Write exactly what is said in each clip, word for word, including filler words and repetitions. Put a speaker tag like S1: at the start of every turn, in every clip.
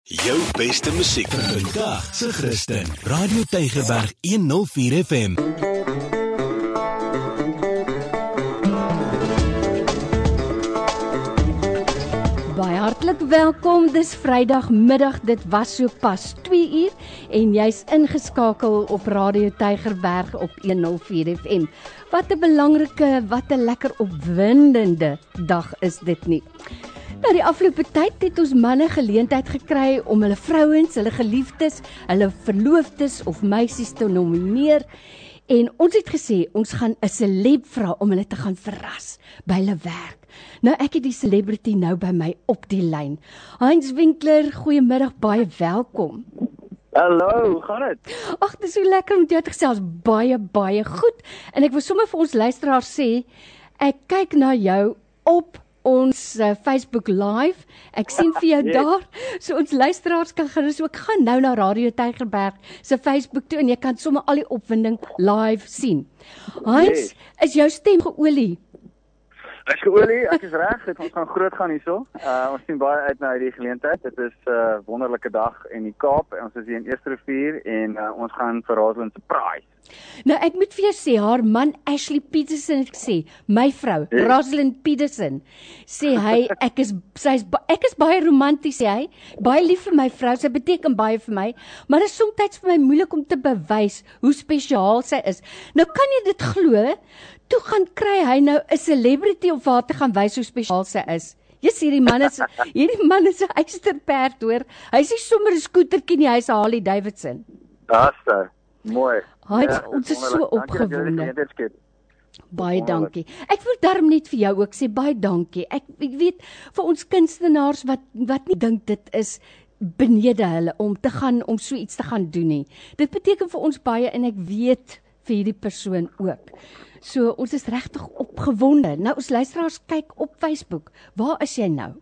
S1: Jou beste musiek vir vandag se Christen. Radio Tygerberg honderd vier F M.
S2: Baie hartlik welkom. Dis Vrydagmiddag. Dit was so pas twee uur en jy's ingeskakel op Radio Tygerberg op honderd vier F M. Wat 'n belangrike, wat 'n lekker opwindende dag is dit nie. Nou die afgelope tyd het ons manne geleentheid gekry om hulle vrouens, hulle geliefdes, hulle verloofdes of meisies te nomineer. En ons het gesê, ons gaan 'n celeb vra om hulle te gaan verras by hulle werk. Nou ek het die celebrity nou by my op die lyn. Heinz Winkler, goeiemiddag, baie welkom.
S3: Hallo, hoe gaan dit?
S2: Ag, dis so lekker om jou te gesels, baie, baie goed. En ek wil sommer vir ons luisteraars sê, ek kyk na jou op ons uh, Facebook live, ek sien vir jou yes. daar, so ons luisteraars kan gerus ook gaan nou na Radio Tygerberg se Facebook toe en jy kan sommer al die opwinding live sien. Heinz, yes. is jou stem geolie?
S3: Ek is geolie, ek is reg, dit ons gaan groot gaan hierso. Uh, ons sien baie uit na hierdie geleentheid. Dit is 'n uh, wonderlike dag in die Kaap en ons is hier in Eerste Rivier en uh, ons gaan vir Rosalind surprise.
S2: Nou ek moet vir jou sê, haar man Ashley Peterson het gesê, my vrou, yes. Rosalind Peterson, sê hy, ek is, sy is, ek is baie romanties, sê hy, baie lief vir my vrou, sy beteken baie vir my, maar dit is soms vir my moeilik om te bewys hoe spesiaal sy is. Nou kan jy dit glo, toe gaan kry hy nou 'n celebrity op waar te gaan wys hoe spesiaal sy is. Jy sien hierdie man is, hierdie man is 'n eysterperd hoor, hy is nie sommer 'n skootertjie nie, hy is 'n Harley Davidson.
S3: Daar's hy. Mooi.
S2: Hy ja, ons is so opgewonde. Baie dankie. Ek wil darm net vir jou ook sê baie dankie. Ek, ek weet vir ons kunstenaars wat wat nie dink dit is benede hulle om te gaan om so iets te gaan doen nie. Dit beteken vir ons baie en ek weet vir hierdie persoon ook. So ons is regtig opgewonde. Nou ons luisteraars kyk op Facebook. Waar is jy nou?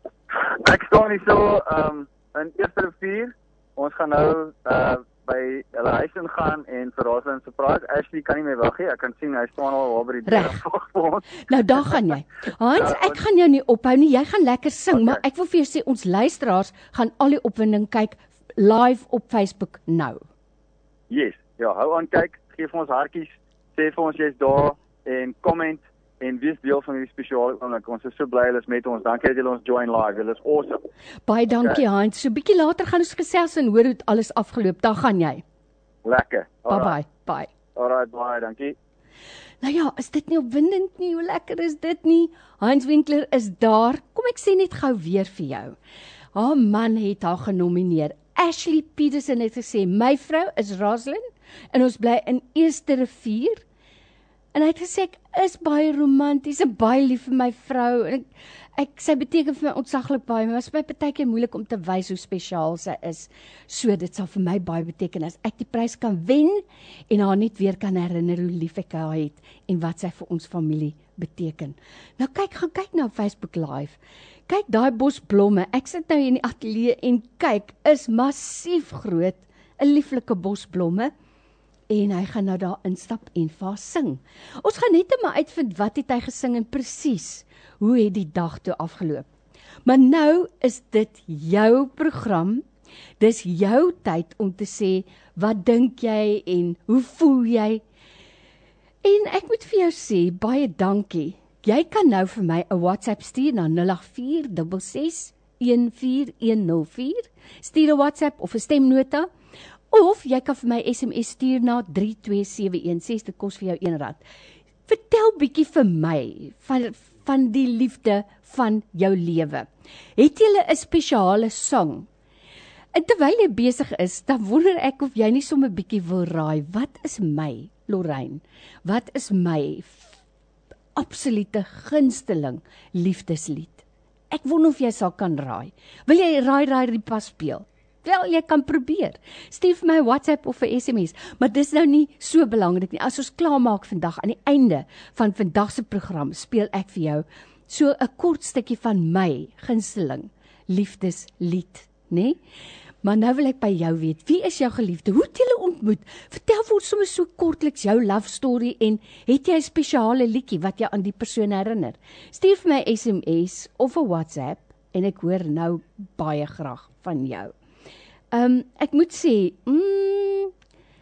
S3: Ek staan hier so um, in Eerste Rivier. Ons gaan nou uh, by hulle huis in gaan en vir Rosalind surprise. Ashley kan nie meer wag nie. Ek kan sien hy staan al waar by die deur vir ons. Nou
S2: daar gaan jy. Hans, ek gaan jou nie ophou nie. Jy gaan lekker sing, okay. Maar ek wil vir jou sê ons luisteraars gaan al die opwinding kyk live op Facebook nou.
S3: Yes. Ja, hou aan kyk, gee vir ons hartjies, sê vir ons jy's daar en comment en wees deel van hierdie spesiale oomblik. Ons is so bly hulle is met ons. Dankie dat julle ons join live. Julle is awesome.
S2: Baie dankie, okay. Heinz. So bietjie later gaan ons gesels en hoor hoe dit alles afgeloop. Daar gaan jy.
S3: Lekker.
S2: Bye bye. Bye.
S3: Alright, bye. Dankie.
S2: Nou ja, is dit nie opwindend nie? Hoe lekker is dit nie? Heinz Winkler is daar. Kom ek sê net gou weer vir jou. Haar man het haar genomineer. Ashley Peterson het gesê, my vrou is Rosalind en ons bly in Eerste Rivier. En hy het gesê, ek is baie romanties en baie lief vir my vrou. En ek, ek, sy beteken vir my ontsaglik baie, maar is my partykeer moeilik om te wys hoe spesiaal sy is. So, dit sal vir my baie beteken as ek die prys kan wen en haar net weer kan herinner hoe lief ek haar het en wat sy vir ons familie beteken. Nou kyk, gaan kyk na Facebook Live. Kyk daai bos blomme. Ek sit nou hier in die ateljee en kyk, is massief groot, 'n lieflike bos blomme. En hy gaan nou daar instap en vir haar sing. Ons gaan net maar uitvind wat het hy gesing en presies hoe het die dag toe afgeloop. Maar nou is dit jou program, dis jou tyd om te sê, wat dink jy en hoe voel jy? En ek moet vir jou sê, baie dankie. Jy kan nou vir my 'n WhatsApp stuur na nul agt vier ses ses een vier een nul vier. Stuur 'n WhatsApp of 'n stemnota. Of jy kan vir my S M S stuur na drie twee sewe een ses, dit kos vir jou een rand. Vertel bietjie vir my van, van die liefde van jou lewe. Het jy 'n spesiale song? En terwyl jy besig is, dan wonder ek of jy nie sommer bietjie wil raai. Wat is my, Lorraine? Wat is my absolute gunsteling liefdeslied? Ek wonder of jy sal kan raai. Wil jy raai raai die pas speel? Wel, jy kan probeer. Stuur vir my WhatsApp of 'n S M S, maar dis nou nie so belangrik nie. As ons klaar maak vandag, aan die einde van vandag se program, speel ek vir jou so 'n kort stukkie van my gunsteling liefdeslied, né? Maar nou wil ek by jou weet, wie is jou geliefde? Hoe het julle ontmoet? Vertel vir ons sommer so kortliks jou love story en het jy 'n spesiale liedjie wat jou aan die persoon herinner? Stuur vir my S M S of 'n WhatsApp en ek hoor nou baie graag van jou. Um, ek moet sê, mm,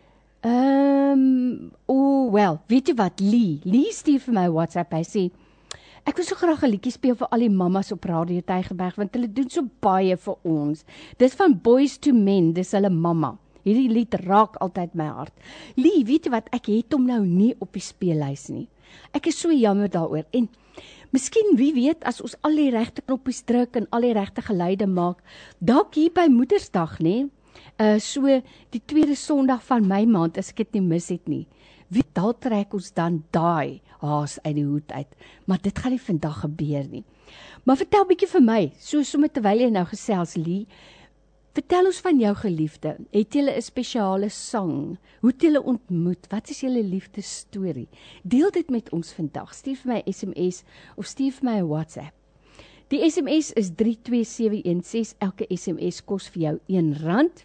S2: um, oh well, weet jy wat, Lee, Lee stuur vir my WhatsApp, hy sê, ek wil so graag 'n liedjie speel vir al die mammas op Radio Tygerberg, want hulle doen so baie vir ons. Dis van Boys to Men, dis hulle mamma. Hierdie lied raak altyd my hart. Lee, weet jy wat, ek het hom nou nie op die speellys nie. Ek is so jammer daaroor. En miskien, wie weet, as ons al die regte knoppies druk en al die regte geluide maak, dalk hier by Moedersdag, nê? Uh, so die tweede Sondag van my maand, as ek dit nie mis het nie. Wie dalk trek ons dan daai haas uit die hoed uit. Maar dit gaan nie vandag gebeur nie. Maar vertel bietjie vir my, so sommer terwyl jy nou gesels, Lee, vertel ons van jou geliefde. Het julle 'n spesiale sang? Hoe het julle ontmoet? Wat is julle liefdesstorie? Deel dit met ons vandag. Stuur vir my 'n S M S of stuur vir my 'n WhatsApp. Die S M S is drie twee sewe een ses. Elke S M S kos vir jou een rand.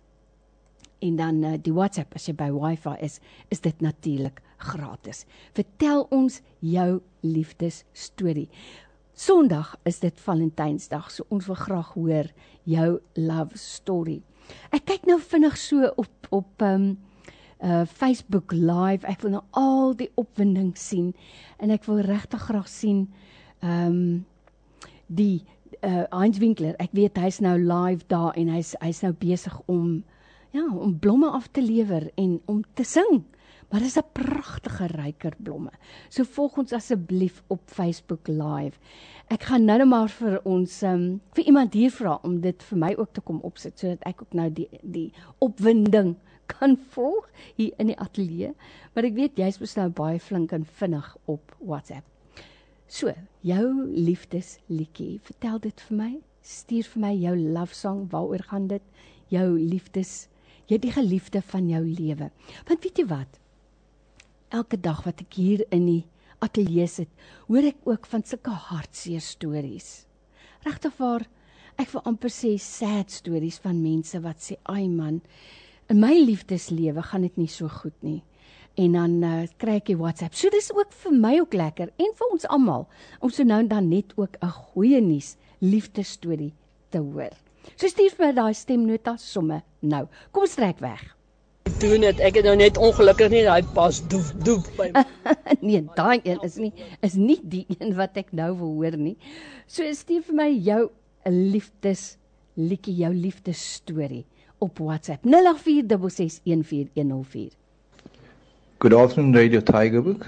S2: En dan uh, die WhatsApp, as jy by Wi-Fi is, is dit natuurlik gratis. Vertel ons jou liefdesstorie. Sondag is dit Valentynsdag, so ons wil graag hoor jou love story. Ek kyk nou vinnig so op, op um, uh, Facebook Live, ek wil nou al die opwinding sien, en ek wil regtig graag sien, um, die uh, Heinz Winkler, ek weet hy is nou live daar, en hy is, hy is nou besig om, ja, om blomme af te lewer, en om te sing. Maar dit is 'n pragtige ryker blomme. So volg ons asseblief op Facebook Live. Ek gaan nou net maar vir ons, um, vir iemand hier vra, om dit vir my ook te kom opsit, sodat ek ook nou die, die opwinding kan volg hier in die ateljee. Maar ek weet, jy is mos nou baie flink en vinnig op WhatsApp. So, jou liefdesliedjie, vertel dit vir my. Stuur vir my jou love song, waaroor gaan dit? Jou liefdes, jy die geliefde van jou lewe. Want weet jy wat? Elke dag wat ek hier in die ateljee sit, hoor ek ook van sulke hartseer stories. Regtig waar, ek wil amper sê sad stories van mense wat sê, ai man, in my liefdeslewe gaan dit nie so goed nie. En dan uh, kry ek die WhatsApp. So dis ook vir my ook lekker, en vir ons almal, om so nou en dan net ook 'n goeie nuus liefdesstorie te hoor. So stuur vir my daai stemnota somme nou. Kom ons trek weg.
S4: Doen het, ek het nou net ongelukkig nie daai pas doef doef by my.
S2: Nee, daai een is nie is nie die een wat ek nou wil hoor nie. So stuur vir my jou liefdes liedjie, jou liefdesstorie op WhatsApp nul agt vier ses ses een vier een nul vier.
S5: Good afternoon, Radio Tygerberg.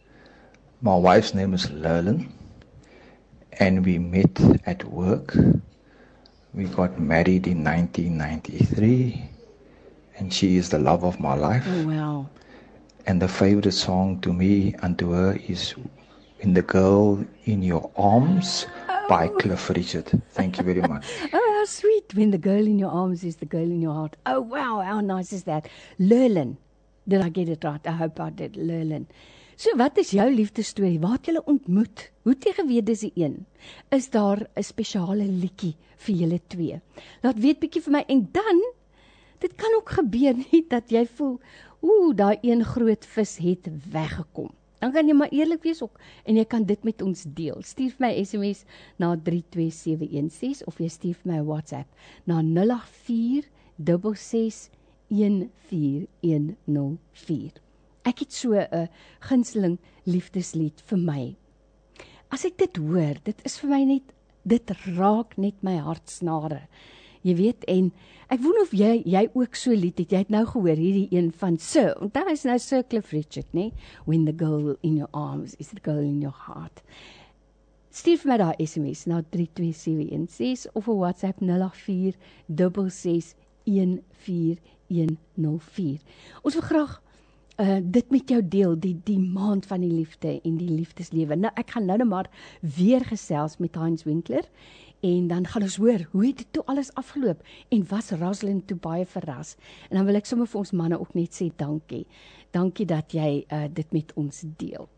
S5: My wife's name is Lerlin, and we met at work. We got married in nineteen ninety-three. And she is the love of my life.
S2: Oh, wow.
S5: And the favorite song to me and to her is When the Girl in Your Arms oh. by Cliff Richard. Thank you very much.
S2: Oh, how sweet. When the girl in your arms is the girl in your heart. Oh, wow. How nice is that? Lerlin. Did I get it right? I hope I did. Lerlin. So, wat is jou liefdesstorie? Waar het julle ontmoet? Hoe tegeweet is die een? Is daar 'n spesiale liedjie vir julle twee? Laat weet bietjie vir my. En dan, dit kan ook gebeur nie dat jy voel, oeh, daai een groot vis het weggekom. Dan kan jy maar eerlik wees ook, en jy kan dit met ons deel. Stuur vir my S M S na drie twee sewe een ses, of jy stuur vir my WhatsApp na nul agt vier ses ses een vier een nul vier. Ek het so 'n gunsteling liefdeslied vir my. As ek dit hoor, dit is vir my net, dit raak net my hartsnare. Jy weet, en ek wonder of jy, jy ook so lied het, jy het nou gehoor, hierdie een van Sir, want daar is nou Sir Cliff Richard, nee? When the girl in your arms is the girl in your heart. Stuur vir my daar S M S na drie twee sewe een ses, of 'n WhatsApp nul agt vier ses ses een vier een nul vier. Ons wil graag uh, dit met jou deel, die, die maand van die liefde en die liefdeslewe. Nou, ek gaan nou net maar weer gesels met Heinz Winkler, en dan gaan ons hoor, hoe het dit toe alles afgeloop, en was Rosalind toe baie verras. En dan wil ek sommer vir ons manne ook net sê, dankie. Dankie dat jy uh, dit met ons deel.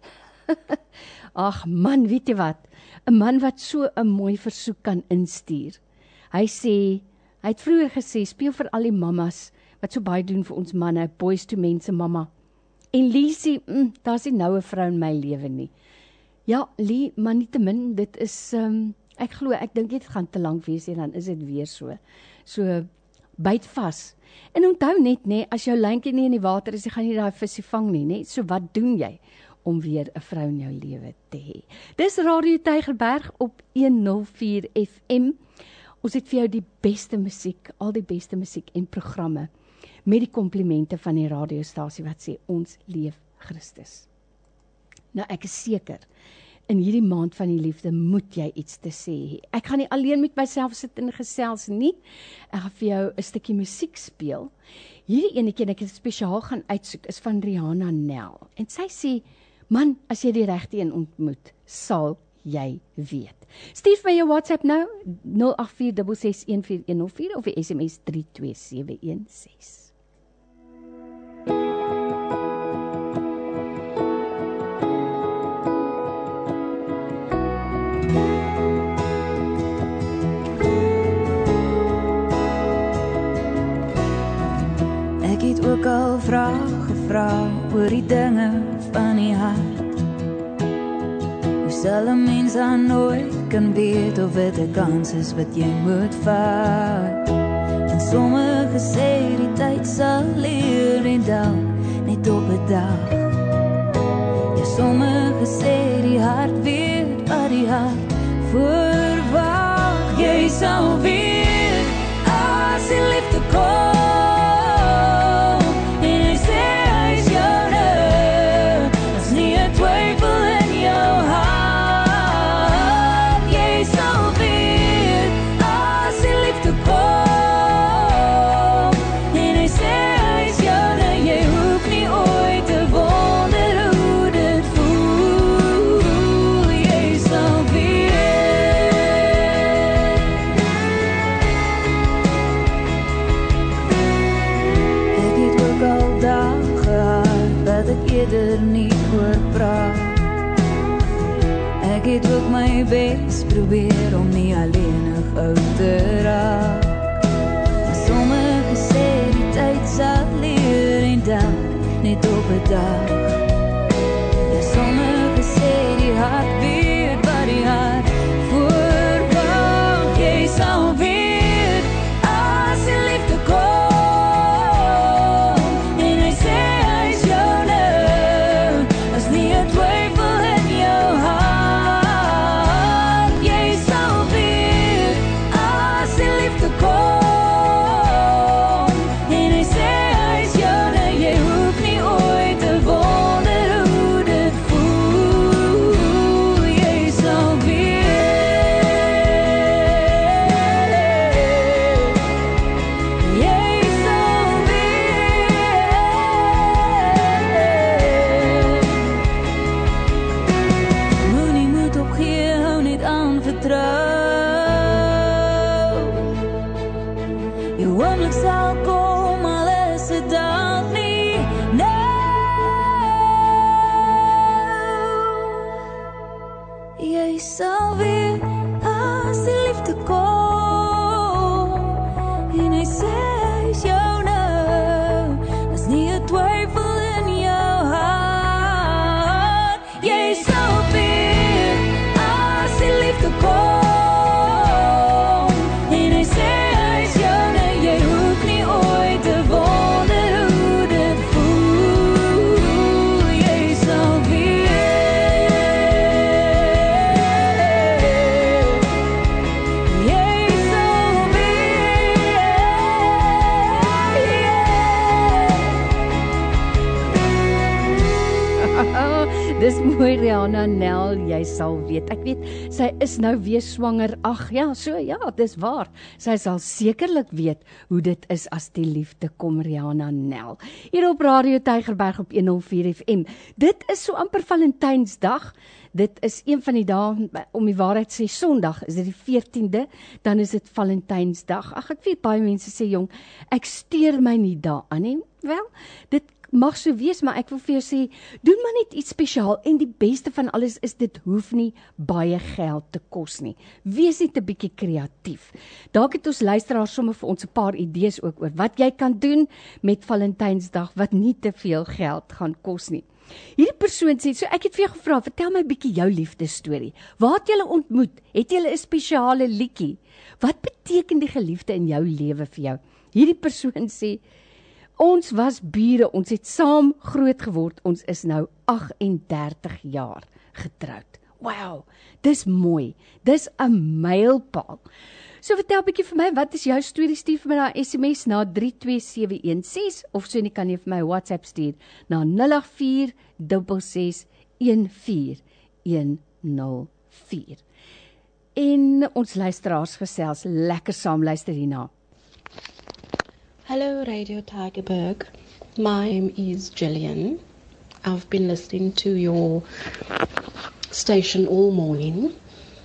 S2: Ag man, weet jy wat? 'n Man wat so 'n mooi versoek kan instuur. Hy sê, hy het vroeër gesê, speel vir al die mammas, wat so baie doen vir ons manne, Boys to Men se mamma. En Lee sê, mm, daar is nie nou 'n vrou in my lewe nie. Ja, Lee, maar nietemin, dit is... Um, Ek glo, ek dink dit gaan te lank wees en dan is dit weer so. So, byt vas. En onthou net, nee, as jou lyntjie nie in die water is, jy gaan nie daai visie vang nie, nee. So wat doen jy om weer 'n vrou in jou lewe te hê? Dis Radio Tygerberg op honderd vier F M. Ons het vir jou die beste musiek, al die beste musiek en programme, met die komplimente van die radiostasie wat sê, ons leef Christus. Nou, ek is seker, in hierdie maand van die liefde moet jy iets te sê. Ek gaan nie alleen met myself sit en gesels nie. Ek gaan vir jou 'n stukkie musiek speel. Hierdie enetjie, ek het spesiaal gaan uitsoek, is van Rihanna Nel. En sy sê, man, as jy die regte een ontmoet, sal jy weet. Stuur vir my jou WhatsApp nou, nul agt vier ses ses een vier een nul vier of die S M S drie twee sewe een ses.
S6: Ek het ook al vrae gevra oor die dinge van die hart. Hoe sal 'n mens dan nooit kan weet of dit 'n kans is wat jy moet vat? En sommige sê die tyd sal leer en dalk net op 'n dag. Ja, sommige sê die hart weet wat die hart verwag. Jy sal weet as die liefde kom. Ek het ook my bes probeer om nie alleenig oud te raak. Maar sommige sê die tyd sal leer en dan net op 'n dag. Ja, sommige sê die hart weet wat die hart verwag. Jy sal weet as die liefde kom en hy sê hy's joune, as nie 'n twyfel in jou hart.
S2: Dis mooi, Rihanna Nel, jy sal weet. Ek weet, sy is nou weer swanger. Ag ja, so ja, dis waar. Sy sal sekerlik weet hoe dit is as die liefde kom, Rihanna Nel. Hier op Radio Tygerberg op honderd vier F M. Dit is so amper Valentynsdag. Dit is een van die dae, om die waarheid sê, Sondag, is dit die veertiende, dan is dit Valentynsdag. Ag, ek weet baie mense sê, jong, ek steur my nie daaraan nie. Wel, dit mag so wees, maar ek wil vir jou sê, doen maar net iets spesiaal, en die beste van alles is, dit hoef nie baie geld te kos nie. Wees net 'n bietjie kreatief. Dalk het ons luisteraars sommer vir ons 'n paar idees ook oor wat jy kan doen met Valentynsdag, wat nie te veel geld gaan kos nie. Hierdie persoon sê, so ek het vir jou gevra, vertel my 'n bietjie jou liefdesstorie. Waar het julle ontmoet? Het julle 'n spesiale liedjie? Wat beteken die geliefde in jou lewe vir jou? Hierdie persoon sê, ons was bure, ons het saam groot geword, ons is nou agt en dertig jaar getroud. Wow, dis mooi, dis 'n mylpaal. So vertel bietjie vir my, wat is jou storie? Stuur vir my na S M S na drie twee sewe een ses, of so nie kan jy vir my WhatsApp stuur na nul agt vier ses ses een vier een nul vier. En ons luisteraars gesels lekker saam, luister hierna.
S7: Hello, Radio Tygerberg. My name is Jillian. I've been listening to your station all morning,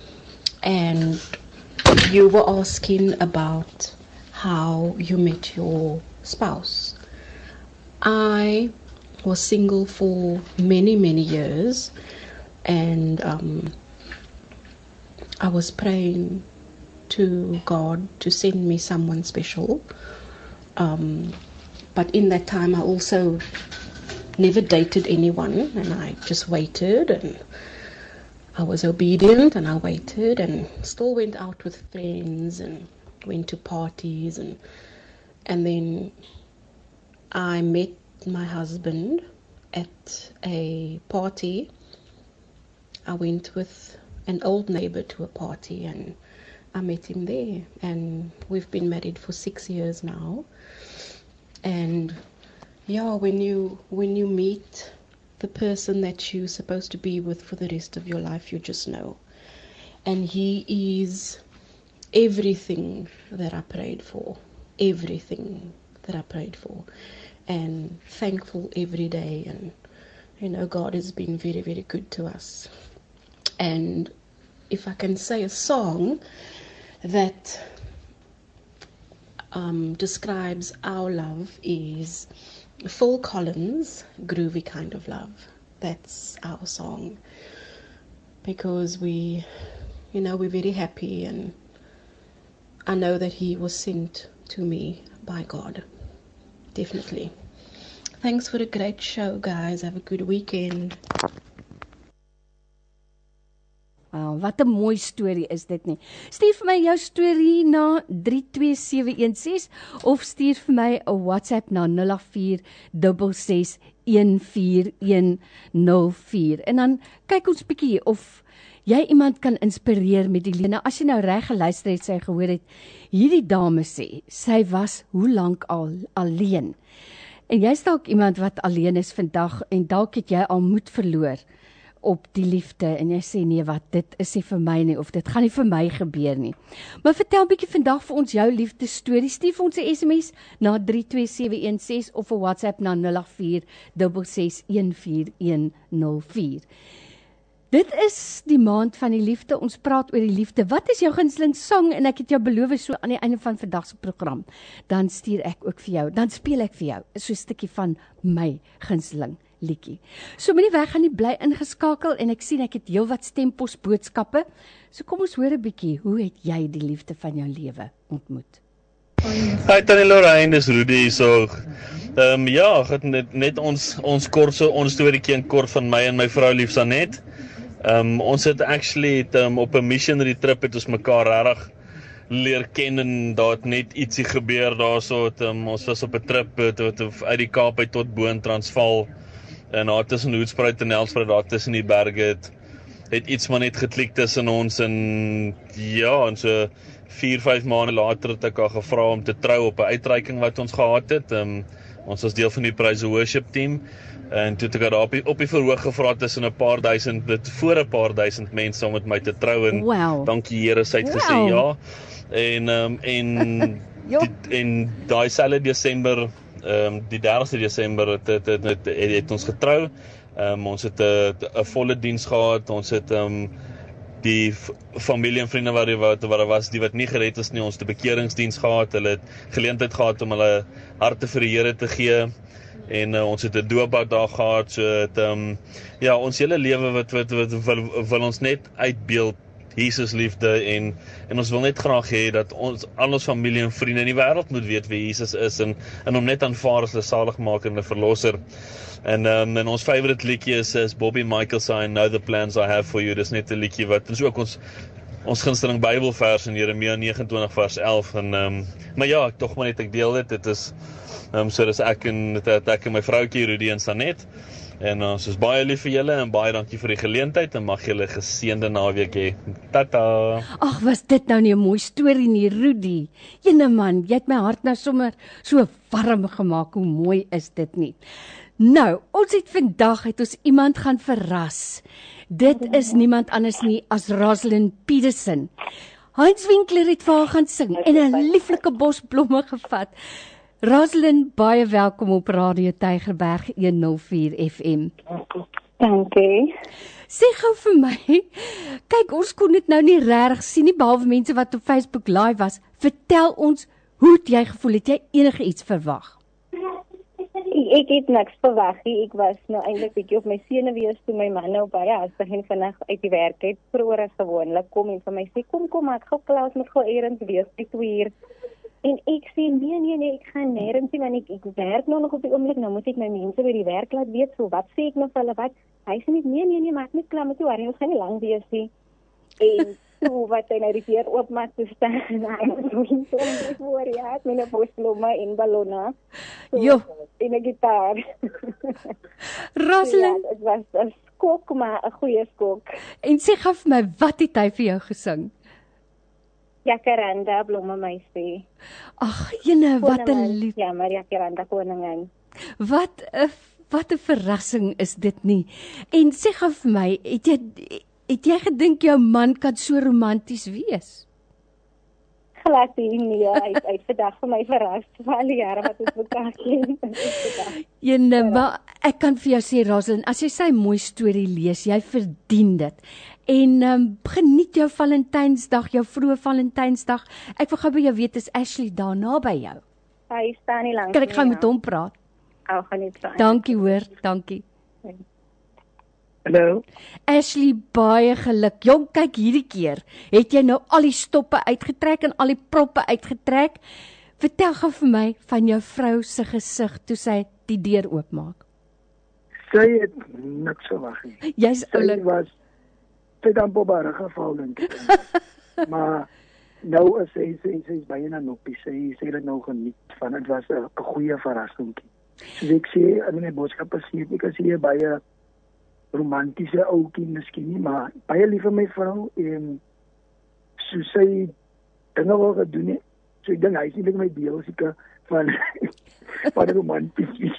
S7: and you were asking about how you met your spouse. I was single for many, many years, and um, I was praying to God to send me someone special. Um, but in that time, I also never dated anyone, and I just waited, and I was obedient, and I waited, and still went out with friends, and went to parties, and and then I met my husband at a party. I went with an old neighbor to a party, and I met him there, and we've been married for six years now. And yeah, when you when you meet the person that you're supposed to be with for the rest of your life, you just know. And he is everything that I prayed for, everything that I prayed for, and thankful every day. And you know, God has been very, very good to us. And if I can say a song that um, describes our love, is Phil Collins' Groovy Kind of Love. That's our song, because we, you know, we're very happy, and I know that he was sent to me by God. Definitely. Thanks for a great show, guys. Have a good weekend.
S2: Wow, wat 'n mooi storie is dit nie. Stuur vir my jou storie na drie twee sewe een ses, of stuur vir my 'n WhatsApp na nul agt vier ses ses een vier een nul vier. En dan kyk ons bietjie of jy iemand kan inspireer met die lied. Nou, as jy nou reg geluister het, sy gehoor het, hierdie dame sê, sy was hoe lank al alleen. En jy's dalk iemand wat alleen is vandag, en dalk het jy al moed verloor op die liefde, en jy sê, nee wat, dit is nie vir my nie, of dit gaan nie vir my gebeur nie. Maar vertel bietjie vandag vir ons jou liefdesstorie. Stuur vir ons 'n S M S na drie twee sewe een ses, of 'n WhatsApp na nul agt vier ses ses een vier een nul vier. Dit is die maand van die liefde, ons praat oor die liefde. Wat is jou gunsteling sang? En ek het jou beloof, so aan die einde van vandag se program, dan stuur ek ook vir jou, dan speel ek vir jou so 'n stukkie van my gunsteling liedjie. So moenie weg gaan nie, bly ingeskakel, en ek sien ek het heelwat stempos boodskappe. So kom ons hoor 'n bietjie, hoe het jy die liefde van jou lewe ontmoet?
S8: Hi Tannie Lorraine, dis Rudy so. Ehm um, ja, het net net ons ons kort so ons storieetjie in kort van my en my vrou lief Sanet. Ehm um, ons het actually het, um, op 'n missionary trip het ons mekaar regtig leer ken, en daar het net ietsie gebeur daarso. Het, um, ons was op 'n trip het, het, het, uit die Kaap uit tot bo in Transvaal. En daar tussen Hoedspruit en Nelspruit, daar tussen die berge het, het iets maar net geklik tussen ons, en ja, en so vier, vyf maande later het ek haar gevra om te trou op 'n uitreiking wat ons gehad het. Um, ons was deel van die Praise Worship team, en toe het ek haar op die, op die verhoog gevra tussen 'n paar duisend, dit voor 'n paar duisend mense om met my te trou, en
S2: wow.
S8: Dankie Here, sy het wow. gesê ja. En um, en die, en daai selfde Desember, um, die dertigste Desember het, het, het, het, het, het ons getrou. Um, ons het 'n volle diens gehad. Ons het um, die familie en vriende wat wat wat was, die wat nie gered is nie, ons het 'n bekeringsdiens gehad, hulle het geleentheid gehad om hulle harte vir die Here te gee. En uh, ons het 'n doopbad daar gehad, so het, um, ja, ons hele lewe wat wat wat wil, wil ons net uitbeeld Jesus liefde en en ons wil net graag hê dat ons al ons familie en vriende in die wêreld moet weet wie Jesus is en en hom net aanvaar as 'n saligmaker en 'n verlosser. En um, en ons favourite liedjie is, is Bobby Michael se I Know the Plans I Have for You. Dis net 'n liedjie wat dis ook ons ons gunsteling Bybelvers in Jeremia negenentwintig vers elf en um, maar ja, ek tog maar net ek deel dit. Dit is um, so dis ek en dit ek en my vroutjie Rudy en Sanet. En ons is baie lief vir julle en baie dankie vir die geleentheid en mag julle 'n geseënde naweek hê. Tata.
S2: Ag, was dit nou nie 'n mooi storie nie, Rudy? Jene man, jy het my hart nou sommer so warm gemaak. Hoe mooi is dit nie? Nou, ons het vandag het ons iemand gaan verras. Dit is niemand anders nie as Rosalind Peterson. Heinz Winkler het vir haar gaan sing en 'n lieflike bos blomme gevat. Rosalind, baie welkom op Radio Tygerberg honderd vier F M.
S9: Dankie.
S2: Sê gou vir my, kyk, ons kon dit nou nie regtig sien nie, behalwe mense wat op Facebook live was. Vertel ons, hoe het jy gevoel? Het jy enige iets verwag?
S9: Ek het niks verwag nie. Ek was nou eintlik bietjie op my senuwees toe my man nou baie as begin vandag uit die werk het, vroeër as gewoonlik kom en vir my sê, kom, kom, ek gou klaar, ons moet gou eers wees, ek toe hier. En ek sê, nee, nee, nee, ek gaan nergens nie, want ek, ek werk nou nog op die oomblik, nou moet ek my mense by die werk laat weet, so wat sê ek nou vir hulle, wat? Hy sê nie, nee, nee, nee, maak net klaar met jou, ons gaan nie lang wees nie. En toe wat hy nou die deur oopmaak te staan, en hy was so in so'n voor, ja, het my bosblomme en ballonna,
S2: so,
S9: en 'n gitaar.
S2: Rosalind,
S9: ja, het was 'n skok, maar 'n goeie skok.
S2: En sê gou vir my, wat het hy vir jou gesing?
S9: Jacaranda, blomme meisie.
S2: Ag, jene, wat 'n lief.
S9: Ja, maar Jacaranda koningin.
S2: Wat 'n wat 'n verrassing is dit nie. En sê gou vir my, het jy het jy gedink jou man kan so romanties wees?
S9: Glad nie, hy het, hy het vandag vir my verras, vir al die jare wat ons mekaar ken.
S2: Jene, maar ek kan vir jou sê, Rosalind, as jy sy mooi storie lees, jy verdien dit. En um, geniet jou Valentynsdag, jou vroeë Valentynsdag. Ek wil gou by jou weet, is Ashley daarna by jou?
S9: Hy staan nie langs
S2: Kan ek
S9: nie,
S2: gou
S9: ja.
S2: met hom praat?
S9: Ou gaan nie staan.
S2: Dankie hoor, dankie.
S10: Hallo.
S2: Ashley, baie geluk. Jong, kyk hierdie keer, het jy nou al die stoppe uitgetrek en al die proppe uitgetrek? Vertel gou vir my van jou vrou se gesig toe sy die deur oopmaak.
S10: Sy het niks verwag nie.
S2: Jy's oulik.
S10: Sy was sy dan bobarig geval dink ek. Maar nou is sy sy sy is baie na noppie. Sy sy het dit nou geniet van dit was 'n goeie verrassing. Soos ek sê, in my boodskappe sê ek as jy baie romantiese ouetjie miskien nie, maar baie lief vir my vrou en so sy dinge wil gedoen het. So ek dink hy is nie my biologiese van van romanties.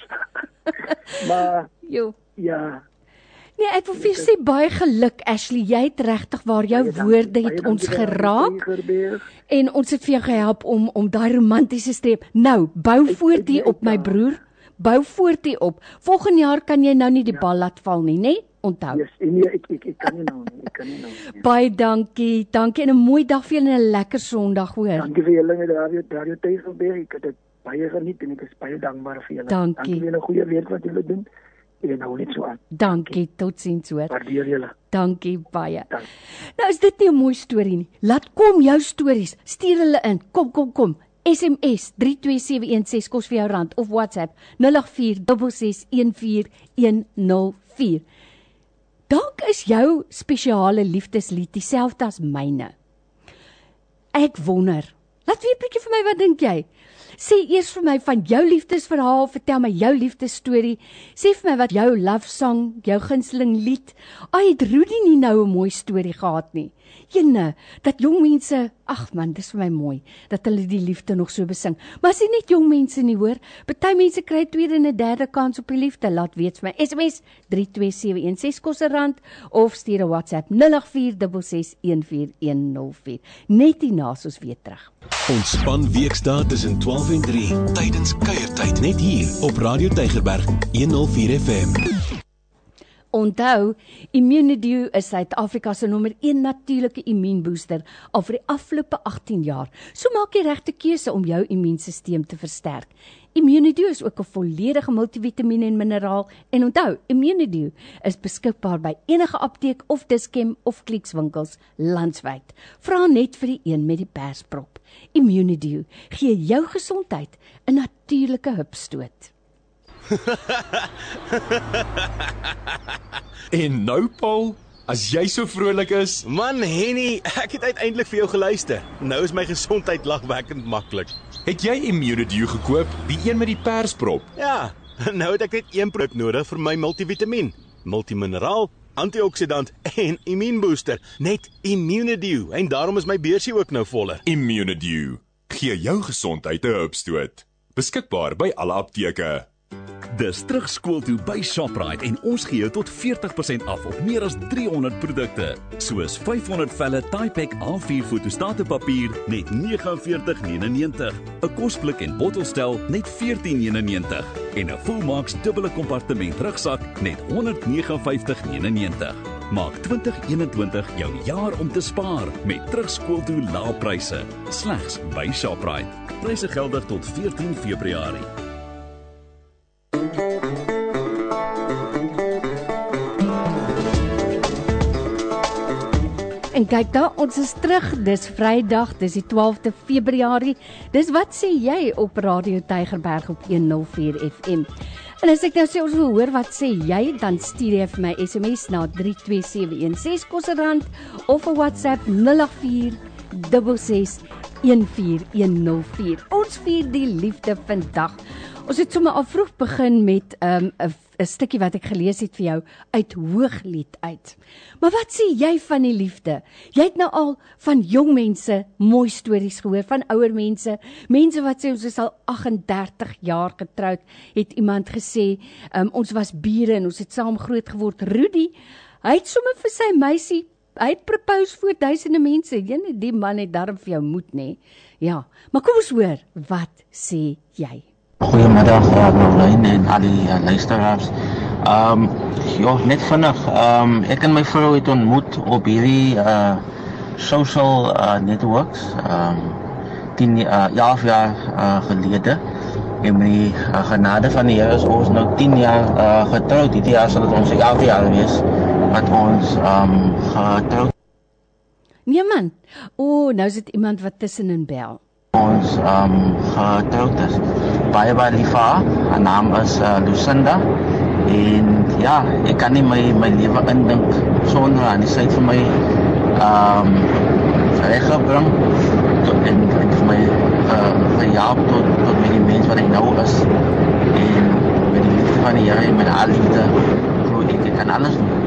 S10: Maar
S2: jo.
S10: Ja.
S2: Nee, ek wil vir sê baie geluk Ashley, jy het regtig waar jou
S10: baie
S2: woorde
S10: dankie,
S2: het
S10: baie
S2: ons
S10: dankie,
S2: geraak en ons het vir jou gehelp om om daai romantiese streep. Nou, bou voort hier op my broer. Bou voort hier op. Volgende jaar kan jy nou nie die bal laat val nie, né? Onthou.
S10: Yes, nee, ek ek ek kan nie nou nie, ek kan nie nou nie.
S2: Baie dankie. Dankie en 'n mooi dag vir julle en 'n lekker Sondag hoor.
S10: Dankie vir julle met Radio Radio Tygerberg. Ek het dit baie geniet en ek is baie dankbaar vir julle.
S2: Dankie.
S10: Dankie vir julle goeie werk wat julle doen. En hou net so aan.
S2: Dankie, totsiens hoor.
S10: Waardeer julle.
S2: Dankie baie.
S10: Dank.
S2: Nou is dit nie 'n mooi storie nie. Laat kom jou stories. Stuur hulle in. Kom kom kom. S M S drie twee sewe een ses kos vir jou rand of WhatsApp nul agt vier ses ses een vier een nul vier. Dalk is jou spesiale liefdeslied dieselfde as myne. Ek wonder. Laat weet 'n bietjie vir my, wat dink jy? Sê eers vir my van jou liefdesverhaal, vertel my jou liefdesstorie. Sê vir my wat jou love song, jou gunsteling lied. Ai, het Rudy nie nou 'n mooi storie gehad nie? Jene, dat jong mense, ag man, dis vir my mooi, dat hulle die liefde nog so besing. Maar as jy net jong mense nie hoor, party mense kry tweede en 'n derde kans op die liefde. Laat weet vir my. S M S drie twee sewe een ses kos 'n rand of stuur 'n WhatsApp nul agt vier ses ses een vier een nul vier. Net hierna ons weer terug.
S1: Ontspan weekdae tussen twaalf en drie tydens kuiertyd net hier op Radio Tygerberg honderd vier F M.
S2: Onthou, Immunedew is Suid-Afrika se nommer een natuurlike immuunbooster al vir die afgelope agttien jaar. So maak die regte keuse om jou immuunstelsel te versterk. Immunedew is ook 'n volledige multivitamiene en mineraal en onthou, Immunedew is beskikbaar by enige apteek of Dischem of Clicks winkels landwyd. Vra net vir die een met die persprop. Immunedew gee jou gesondheid 'n natuurlike hupstoot.
S11: En nou, Paul, as jy so vrolik is.
S12: Man, Henny, ek het uiteindelik vir jou geluister. Nou is my gesondheid lagwekkend maklik.
S11: Het jy Immunedew gekoop, die een met die persprop?
S12: Ja, nou het ek net een produk nodig vir my multivitamiin, multimineraal, antioksidant en immuunbooster. Net Immunedew, en daarom is my beursie ook nou voller.
S11: Immunedew, gee jou gesondheid 'n hupstoot. Beskikbaar by alle apteke.
S1: Dis terug skool toe by Shoprite en ons gee jou tot veertig persent af op meer as driehonderd produkte, soos vyfhonderd velle Typek A vier fotostate papier net vyf nege nege negentig, 'n kosblik en bottelstel net veertien negenennegentig en 'n Fullmax dubbele kompartement rugsak net honderd vyf nege negentig. Maak twintig eenentwintig jou jaar om te spaar met terugskool toe lae pryse, slegs by Shoprite. Pryse geldig tot veertien Februarie.
S2: En kyk daar, ons is terug, dis Vrydag, dis die twaalfde Februarie, dis wat sê jy op Radio Tygerberg op honderdvier F M. En as ek nou sê, ons wil hoor wat sê jy, dan stuur jy vir my S M S na drie twee sewe een ses kos R, of 'n WhatsApp nul agt vier ses ses een vier een nul vier. Ons vier die liefde vandag. Ons het sommer al vroeg begin met 'n um, 'n stukkie wat ek gelees het vir jou uit Hooglied uit. Maar wat sê jy van die liefde? Jy het nou al van jong mense mooi stories gehoor, van ouer mense, mense wat sê ons is al agt en dertig jaar getroud, het iemand gesê, um, ons was bure en ons het saam groot geword. Rudy, hy het sommer vir sy meisie, hy het propose voor duisende mense, jene, die man het daarom vir jou moed, nee. Ja, maar kom ons hoor, wat sê jy?
S13: Goeiemiddag, uh, Marlene en al die uh, luisteraars. Um, jo, net vinnig, um, ek en my vrou het ontmoet op hierdie uh, social uh, networks, um, tien, uh, elf jaar uh, gelede. En met die uh, genade van die Here is ons nou tien jaar uh, getrouwd. Dit jaar sal het ons elf jaar wees wat ons um, getrouwd.
S2: Nee man, o, oh, nou is dit iemand wat tussenin bel.
S13: Ons um, getrouwd is. Baie baie lief vir haar. Haar naam is uh, Lucinda. En ja, ek kan nie my, my lewe indink sonder haar. Sy het vir my um, reggebring en, en vir my uh, gehelp tot, tot met die mens wat ek nou is. En met die liefde van die Here en met haar liefde glo ek, ek kan alles doen.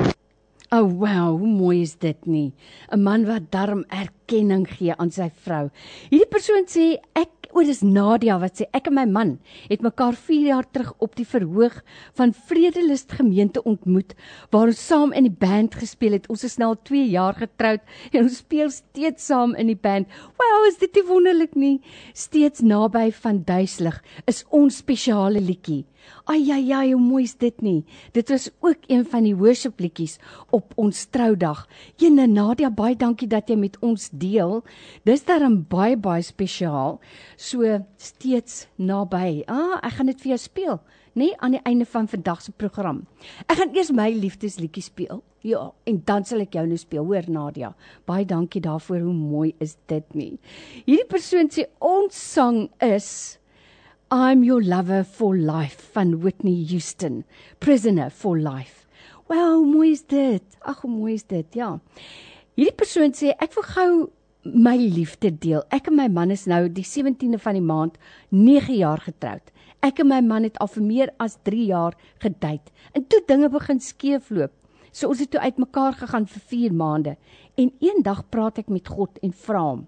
S2: Oh wow, hoe mooi is dit nie? 'n Man wat darm erkenning gee aan sy vrou. Hierdie persoon sê, ek, o, dis Nadia wat sê, ek en my man het mekaar vier jaar terug op die verhoog van Vredelust gemeente ontmoet, waar ons saam in die band gespeel het. Ons is nou al twee jaar getroud en ons speel steeds saam in die band. Wow, is dit nie wonderlik nie? Steeds naby van Duislig is ons spesiale liedjie. Ai, ai, ai, hoe mooi is dit nie? Dit was ook een van die worship liedjies op ons troudag. Jene, Nadia, baie dankie dat jy met ons deel. Dis daarom baie, baie spesiaal. So, steeds naby. Ah, ek gaan dit vir jou speel, nee, aan die einde van vandag se program. Ek gaan eers my liefdesliedjie speel. Ja, en dan sal ek jou nou speel, hoor Nadia. Baie dankie daarvoor, hoe mooi is dit nie? Hierdie persoon sê, ons sang is I'm Your Lover for Life van Whitney Houston, Prisoner for Life. Wow, hoe mooi is dit? Ag, hoe mooi is dit, ja. Hierdie persoon sê, ek wil gou my liefde deel. Ek en my man is nou die sewentiende van die maand, nege jaar getroud. Ek en my man het al vir meer as drie jaar gedate. En toe dinge begin skeefloop. So ons het toe uit mekaar gegaan vir vier maande. En een dag praat ek met God en vra hom,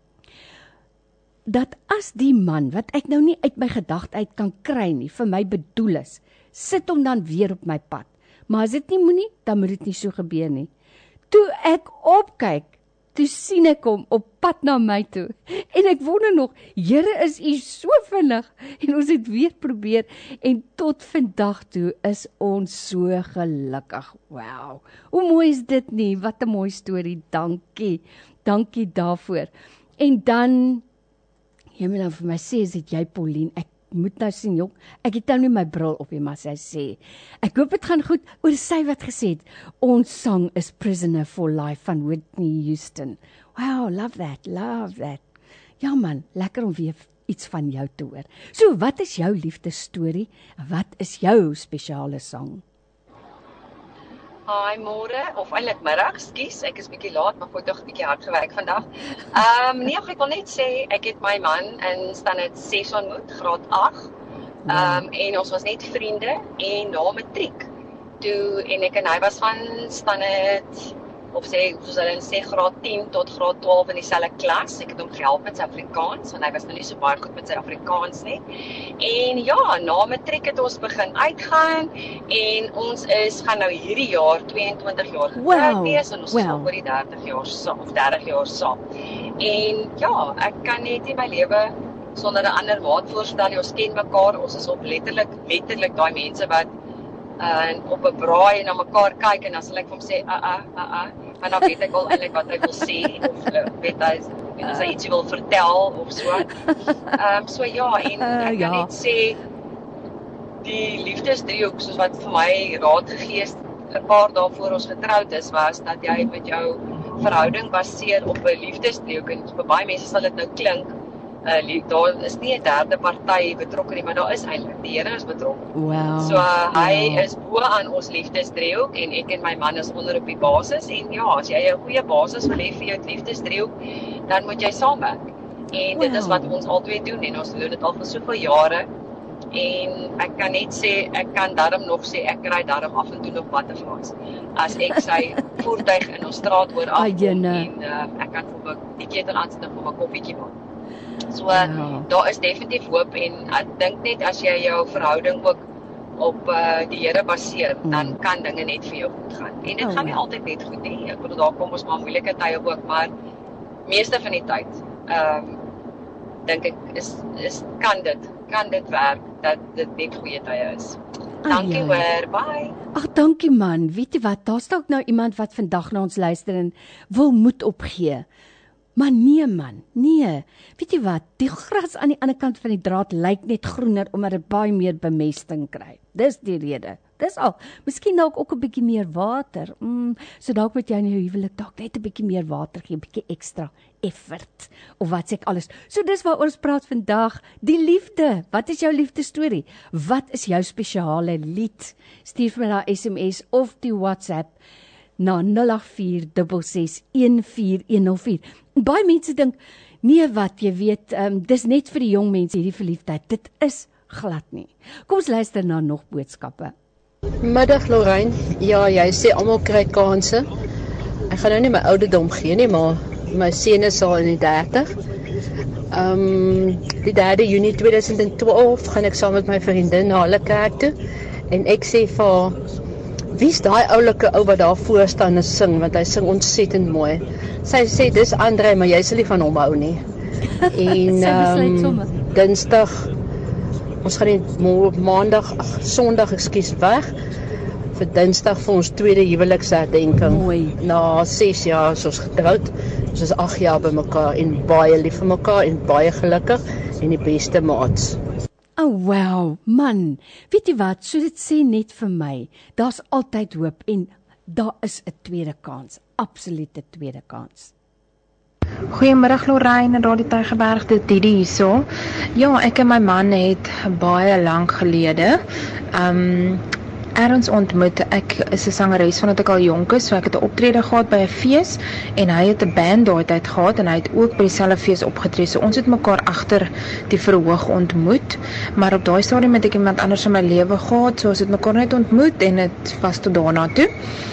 S2: dat as die man, wat ek nou nie uit my gedagte uit kan kry nie, vir my bedoel is, sit hom dan weer op my pad. Maar as dit nie moet nie, dan moet dit nie so gebeur nie. Toe ek opkyk, toe sien ek hom op pad na my toe. En ek wonder nog, Here, is U so vinnig? En ons het weer probeer en tot vandag toe is ons so gelukkig. Wow. Hoe mooi is dit nie? Wat 'n mooi storie. Dankie. Dankie daarvoor. En dan jy moet nou vir my sê, is dit jy, Pauline? Ek moet nou sien, jong. Ek het nou nie my bril op nie, maar sy sê. Ek hoop dit gaan goed. Oor sy wat gesê het, ons sang is Prisoner for Life van Whitney Houston. Wow, love that, love that. Ja man, lekker om weer iets van jou te hoor. So, wat is jou liefdesstorie? Wat is jou spesiale sang?
S14: Hi, môre, of eintlik middag, skus, ek is bietjie laat, maar ek het tog 'n bietjie hard gewerk vandag. Ehm um, nee, ek wil net sê ek het my man in standaard ses ontmoet, graad agt. Ehm um, en ons was net vriende en na matriek. Toe en ek en hy was van standaard of sê soos hulle sê graad tien tot graad twaalf in dieselfde klas. Ek het hom gehelp met sy Afrikaans want hy was nou nie so baie goed met sy Afrikaans nie. En ja, na matriek het ons begin uitgaan en ons is gaan nou hierdie jaar tweeëntwintig jaar getroud
S2: wow.
S14: wees en ons
S2: wow.
S14: is al oor die dertig jaar saam of dertig jaar saam. En ja, ek kan net nie my lewe sonder 'n ander maat voorstel. Ons ken mekaar, ons is op letterlik letterlik daai mense wat en uh, op 'n braai na mekaar kyk en dan sal ek vir hom sê a a a a maar dan weet ek al eintlik wat hy wil sê of uh, weet hy as hy iets wil vertel of so. Ehm um, so ja, en ek kan net sê die liefdesdriehoek soos wat vir my raad gegee is 'n paar dae voor ons getroud is, was dat jy met jou verhouding baseer op 'n liefdesdriehoek en vir baie mense sal dit nou klink Uh, daar is nie 'n derde party betrokke nie, maar daar is eintlik, die Here is betrokke.
S2: Wow.
S14: So uh, hy
S2: wow.
S14: is bo aan ons liefdesdriehoek en ek en my man is onder op die basis en ja, as jy 'n goeie basis wil hê vir jou liefdesdriehoek, dan moet jy saamwerk. En wow. dit is wat ons altyd doen en ons doen dit al vir soveel jare. En ek kan net sê, ek kan darm nog sê, ek kry darm af en toe nog butterflies. As ek sy voertuig in ons straat hoor afkom en uh, ek kan vir my die ketel aansit en vir my koffietjie maak. So, wow. daar is definitief hoop en ek dink net as jy jou verhouding ook op uh, die Here baseer, mm. dan kan dinge net vir jou goed gaan. En dit oh, gaan nie altyd net goed nie. Ek bedoel daar kom ons maar moeilike tye ook, maar meeste van die tyd, ehm um, dink ek is is kan dit kan dit werk dat dit net goeie tye is. Dankie hoor, bye.
S2: Ag, dankie man. Weet jy wat? Daar's dalk nou iemand wat vandag na ons luister en wil moed opgee. Maar nee man, nee. Weet jy wat, die gras aan die ander kant van die draad lyk net groener omdat dit baie meer bemesting kry. Dis die rede. Dis al. Miskien dalk ook 'n bietjie meer water. Mm, so dalk moet jy in jou huwelik dalk net 'n bietjie meer water gee, 'n bietjie ekstra effort of wat sê ek alles. So dis waaroor ons praat vandag, die liefde. Wat is jou liefdesstorie? Wat is jou spesiale lied? Stuur vir my na S M S of die WhatsApp na nul agt vier ses ses een vier een nul vier. Baie mense dink, nee wat, jy weet, um, dis net vir die jong mense hierdie verliefdheid. Dit is glad nie. Kom ons luister na nog boodskappe.
S4: Middag Lorraine, ja, jy sê almal kry kansse. Ek gaan nou nie my ouderdom gee nie, maar my seun is al in die dertig. Ehm um, die derde Junie tweeduisend twaalf gaan ek saam met my vriendin na hulle kerk toe en ek sê vir wie's daai oulike ou wat daar voor staan en sing, want hy sing ontsettend mooi. Sy sê dis Andre, maar jy sal nie van hom hou nie. En ehm um, Dinsdag ons gaan nie maandag, ag Sondag, ekskuus weg vir Dinsdag vir ons tweede huweliksherdenking. Mooi. Na ses jaar is ons getroud. Ons is agt jaar by mekaar en baie lief vir mekaar en baie gelukkig en die beste maats.
S2: Oh wow, man, weet jy wat, so dit sê net vir my, daar's altyd hoop en daar is 'n tweede kans, absolute tweede kans.
S15: Goeiemiddag Lorraine en Radio Tygerberg, dit Didi hierso. Ja, ek en my man het baie lank gelede um ergens ontmoet. Ek is 'n sangeres vandat ek al jonk is, so ek het 'n optrede gehad by 'n fees en hy het 'n band daai tyd gehad en hy het ook by dieselfde fees opgetree. So ons het mekaar agter die verhoog ontmoet, maar op daai stadium het ek iemand anders in my lewe gehad, so ons het mekaar net ontmoet en dit was tot daarna toe.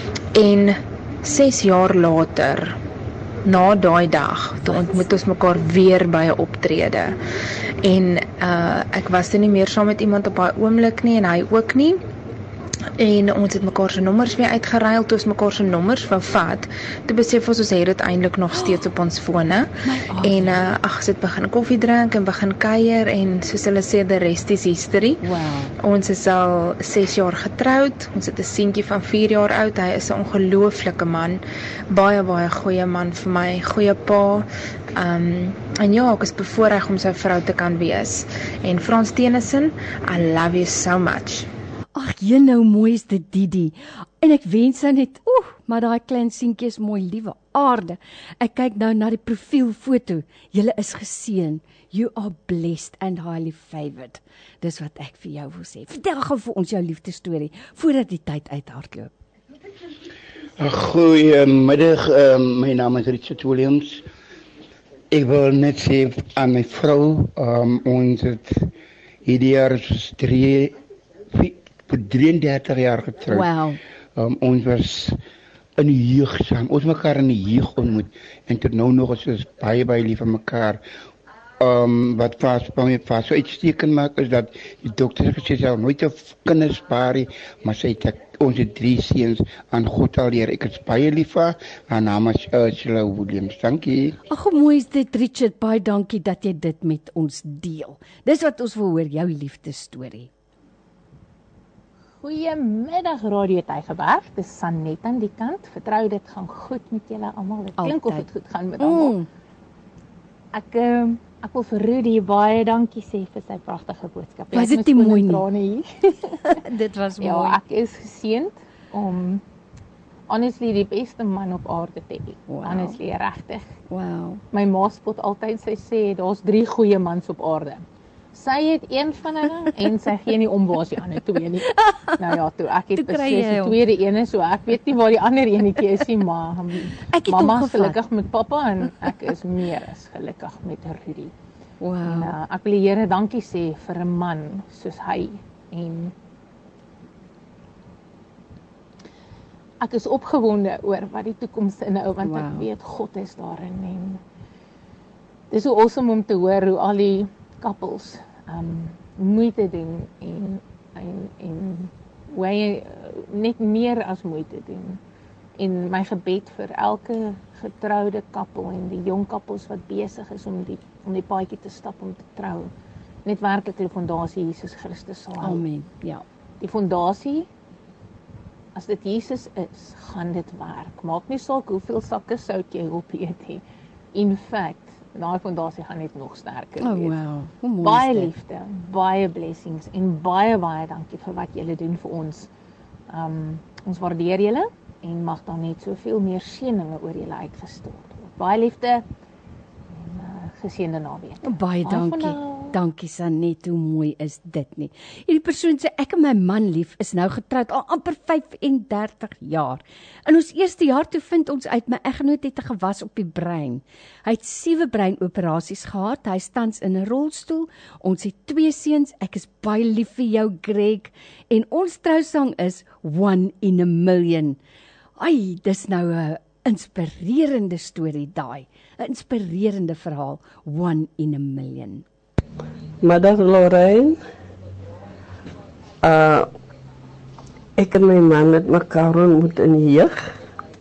S15: En ses jaar later, na daai dag, toe ontmoet ons mekaar weer by 'n optrede. En uh ek was toe nie meer saam met iemand op daai oomblik nie en hy ook nie. En ons het mekaar se nommers weer uitgeruil, toe ons mekaar se nommers wou vat. Toe besef ons ons het dit eintlik nog steeds op ons fone. En uh, ag, ons het begin koffie drink en begin kuier en soos hulle sê, the rest is history.
S2: Wow.
S15: Ons is al ses jaar getroud. Ons het 'n seentjie van vier jaar oud. Hy is 'n ongelooflike man. Baie baie goeie man vir my, goeie pa. Um, en ja, ek is bevoorreg om sy vrou te kan wees. En Frans Tennyson, I love you so much.
S2: Ag, jy nou mooi is dit, Didi. En ek wens nou net, oeh, maar daai klein seentjie is mooi, liewe aarde. Ek kyk nou na die profielfoto. Julle is geseën. You are blessed and highly favored. Dis wat ek vir jou wil sê. Vertel gou vir ons jou liefdesstorie voordat die tyd uithardloop.
S16: Goeiemiddag, um, my naam is Richard Williams. Ek wil net sê aan my vrou, um, ons het hierdie jaar is drie, drieëndertig jaar getroud.
S2: Wow.
S16: Um, ons was in die jeug saam, ons mekaar in die jeug ontmoet, en tot nou nog is ons baie, baie lief van mekaar. Um, wat vas by my vas so uitstekend maak, is dat die dokter gesê, sy sal nooit 'n kinders spaar nie, maar sy het ons het drie seuns aan God al leer. Ek is baie lief vir haar, haar naam is Ursula Williams. Dankie.
S2: Ag, hoe mooi is dit, Richard, baie dankie dat jy dit met ons deel. Dis wat ons wil hoor, jou liefdesstorie.
S17: Goeiemiddag Radio Tygerberg, dis Sanet aan die kant. Vertrou dit gaan goed met julle almal. Dit klink of dit goed gaan met almal. Mm. Ek um, ek wil vir Rudy baie dankie sê vir sy pragtige boodskap.
S2: Was dit nie mooi nie? Dit was
S17: ja,
S2: mooi.
S17: Ja, ek is geseënd om honestly die beste man op aarde te hê. Wow. Honestly, regtig.
S2: Wow.
S17: My ma spot altyd, sy sê daar's drie goeie mans op aarde. Sy het een van hulle en sy gee nie om waar sy ander twee nie. Nou ja, toe ek het beslis die tweede ene, so ek weet nie waar die ander enetjie is nie, maar mamma is gelukkig met pappa en ek is meer as gelukkig met Rudy.
S2: Wow.
S17: En, uh, ek wil die Here dankie sê vir 'n man soos hy en ek is opgewonde oor wat die toekoms inhou want wow. Ek weet God is daarin en dis so awesome om te hoor hoe al die couples um, moeite doen en, en, en hoe hy net meer as moeite doen. En my gebed vir elke getroude koppel en die jong koppels wat besig is om die, om die paadjie te stap om te trou. Net werklik die fondasie Jesus Christus sal hou.
S2: Amen, ja.
S17: Die fondasie, as dit Jesus is, gaan dit werk. Maak nie saak hoeveel sakke sout jy op eet nie. In fact, daai fondasie gaan net nog sterker
S2: oh,
S17: wees.
S2: Wow. Hoe mooi
S17: baie
S2: is dit?
S17: liefde, baie blessings en baie baie dankie vir wat julle doen vir ons. Um, ons waardeer julle en mag daar net soveel meer seëninge oor julle uitgestort word. Baie liefde en uh, geseënde naweek.
S2: Baie dankie. Dankie Sanet, hoe mooi is dit nie. Hierdie persoon sê ek en my man lief is nou getroud al amper vyf-en-dertig jaar. In ons eerste jaar toe vind ons uit my eggenoot het 'n gewas op die brein. Hy het sewe breinoperasies gehad. Hy tans in 'n rolstoel. Ons het twee seuns. Ek is baie lief vir jou Greg en ons trousang is one in a million. Ai, dis nou 'n inspirerende storie daai. 'n Inspirerende verhaal, one in a million.
S18: Middag Lorraine. Uh, ek en my man het mekaar ontmoet in die jeug.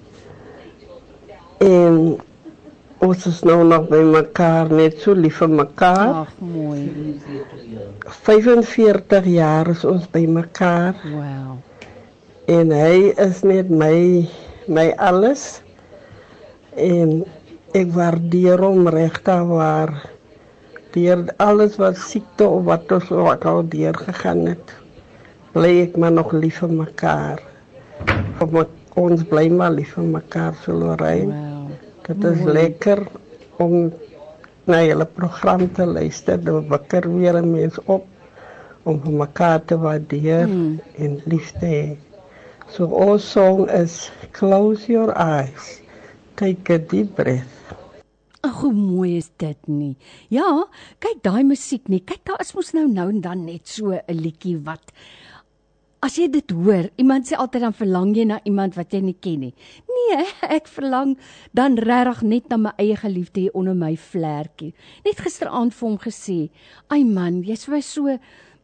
S18: En ons is nou nog by mekaar net so lief vir mekaar.
S2: Ag, mooi.
S18: vyfenveertig jaar is ons by mekaar.
S2: Wow.
S18: En hy is net my my alles. En ek waardeer hom regtig waar. Deur alles wat siekte of wat ons ook al deur gegaan het, bly ek maar nog lief vir mekaar. Ons bly maar lief vir mekaar, so Lorraine.
S2: Wow.
S18: Dit is
S2: Mooi.
S18: lekker om na julle program te luister. Dan wakker weer 'n mens op om vir mekaar te waardeer mm. en lief te hê. So ons song is Close Your Eyes, Take a Deep Breath.
S2: Ag, hoe mooi is dit nie? Ja, kyk daai musiek nie. Kyk, daar is mos nou nou en dan net so 'n liedjie wat as jy dit hoor, iemand sê altyd dan verlang jy na iemand wat jy nie ken nie. Nee, ek verlang dan regtig net na my eie geliefde hier onder my vlerkie. Net gisteraand vir hom gesê, "Ai man, jy's vir my so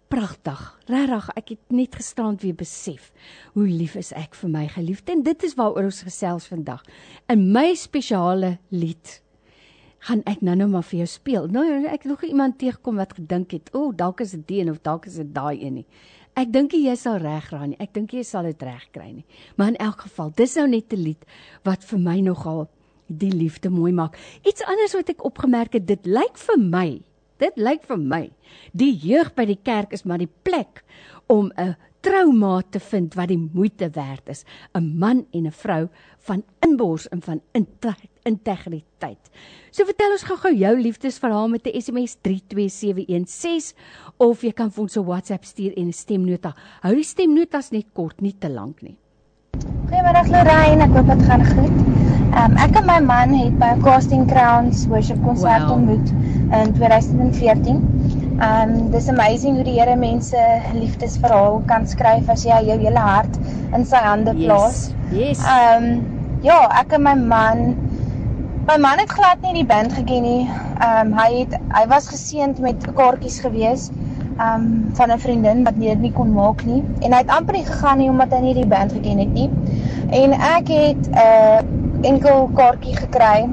S2: pragtig, regtig, ek het net gisterand weer besef, hoe lief is ek vir my geliefde, en dit is waaroor ons gesels vandag. In my spesiale lied, gaan ek nou nou maar vir jou speel. Nou, ek het nog iemand tegenkom wat gedink het, o, oh, dalk is dit die een, of dalk is dit daai een nie. Ek dink jy sal reg raai nie, ek dink jy sal dit reg kry nie. Maar in elk geval, dis nou net 'n lied, wat vir my nogal die liefde mooi maak. Iets anders wat ek opgemerk het, dit lyk vir my, dit lyk vir my, die jeug by die kerk is maar die plek om 'n troumaat te vind wat die moeite werd is. 'n Man en 'n vrou van inbors en van integriteit. So vertel ons gou-gou jou liefdesverhaal met 'n S M S drie twee sewe een ses of jy kan vir ons 'n WhatsApp stuur en 'n stemnota. Hou die stemnotas net kort, nie te lank nie.
S19: Goeiemiddag Lorraine, ek hoop dit gaan goed. Um, ek en my man het by 'n Casting Crowns worship konsert wow. ontmoet in twintig veertien. Um, dis amazing hoe die Here mense liefdesverhaal kan skryf as jy jou hele hart in sy hande plaas.
S2: Yes. yes.
S19: Um, ja, ek en my man, my man het glad nie die band geken nie. Um, hy, het, hy was geseënd met kaartjies gewees um, van 'n vriendin wat dit nie kon maak nie. En hy het amper nie gegaan nie omdat hy nie die band geken het nie. En ek het 'n uh, enkel kaartjie gekry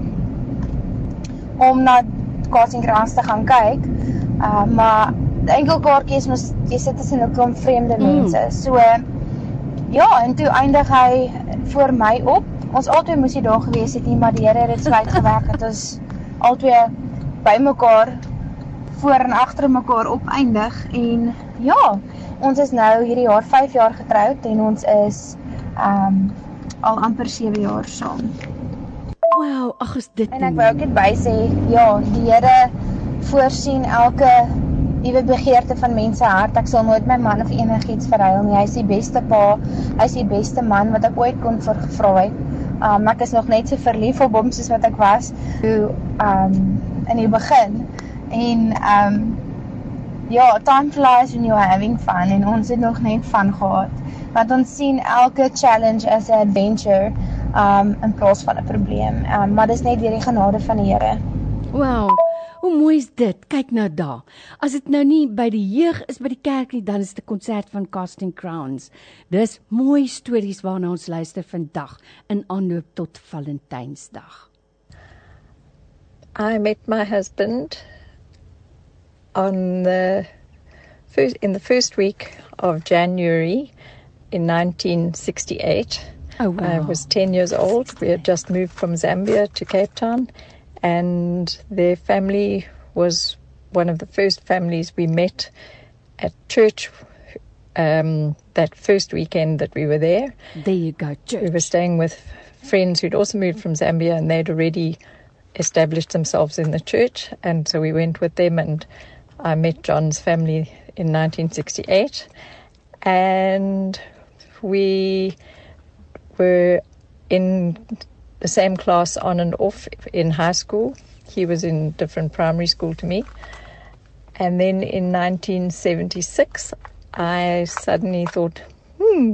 S19: om na Casting Crowns te gaan kyk. Uh, maar die enkel kaartjie is mos, jy sit tussen 'n klomp vreemde mm. mense. So ja, en toe eindig hy voor my op. Ons albei moes nie daar gewees het nie, maar die Here het dit so uitgewerk dat ons albei by mekaar voor en agter mekaar opeindig. En ja, ons is nou hierdie jaar vyf jaar getroud en ons is um, al amper sewe jaar saam.
S2: Wow, ag is dit.
S19: En ek wou ook net by sê, ja, die Here voorsien elke liewe begeerte van mense hart. Ek sal nooit my man of enigiets verruil nie. Hy is die beste pa, hy is die beste man wat ek ooit kon vir gevra het. Um, ek is nog net so verlief op hom soos wat ek was toe, um, in die begin. En um, ja, time flies when you're having fun en ons het nog net fun gehad. Want ons sien elke challenge as 'n adventure um, in plaas van 'n probleem. Um, maar dis net deur die genade van die Here.
S2: Wow. Hoe mooi is dit? Kyk nou daar. As dit nou nie by die jeug is by die kerk nie, dan is dit 'n konsert van Casting Crowns. Dis mooi stories waarna ons luister vandag in aanloop tot Valentynsdag.
S20: I met my husband on the first, in the first week of January in nineteen sixty-eight.
S2: Oh, wow.
S20: I was ten years old. We had just moved from Zambia to Cape Town. And their family was one of the first families we met at church um, that first weekend that we were there.
S2: There you go, church.
S20: We were staying with friends who'd also moved from Zambia and they'd already established themselves in the church. And so we went with them and I met John's family in nineteen sixty-eight. And we were in the same class on and off in high school. He was in different primary school to me. And then in nineteen seventy-six, I suddenly thought, hmm,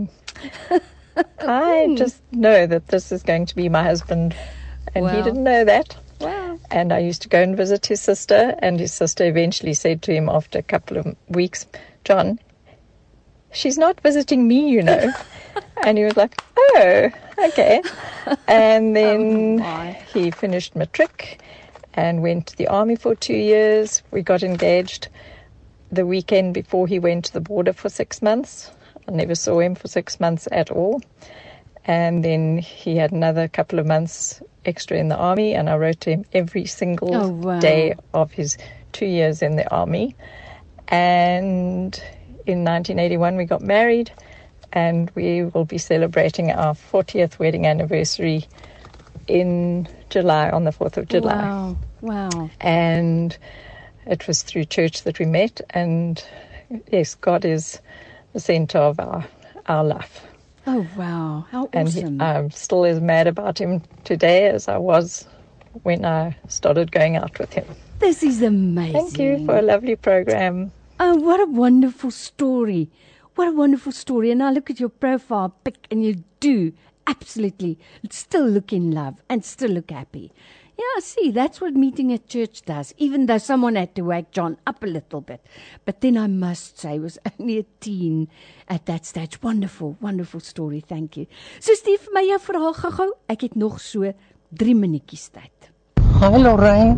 S20: I just know that this is going to be my husband. And wow. He didn't know that.
S2: Wow.
S20: And I used to go and visit his sister, and his sister eventually said to him after a couple of weeks, John, she's not visiting me, you know. And he was like, oh, okay. And then oh, he finished matric and went to the army for two years. We got engaged the weekend before he went to the border for six months. I never saw him for six months at all. And then he had another couple of months extra in the army, and I wrote to him every single
S2: oh, wow.
S20: day of his two years in the army. And in nineteen eighty-one, we got married. And we will be celebrating our fortieth wedding anniversary in July, on the fourth of July.
S2: Wow, wow.
S20: And it was through church that we met. And yes, God is the center of our, our life.
S2: Oh, wow. How
S20: and
S2: awesome.
S20: He, I'm still as mad about him today as I was when I started going out with him.
S2: This is amazing.
S20: Thank you for a lovely program.
S2: Oh, what a wonderful story. What a wonderful story. And I look at your profile pic and you do absolutely still look in love and still look happy. Yeah, see, that's what meeting at church does, even though someone had to wake John up a little bit. But then I must say, he was only a teen at that stage. Wonderful, wonderful story, thank you. So Steve, vir my jou verhaal gehou, ek het nog so drie minuutjies tyd.
S21: Hi Lorraine,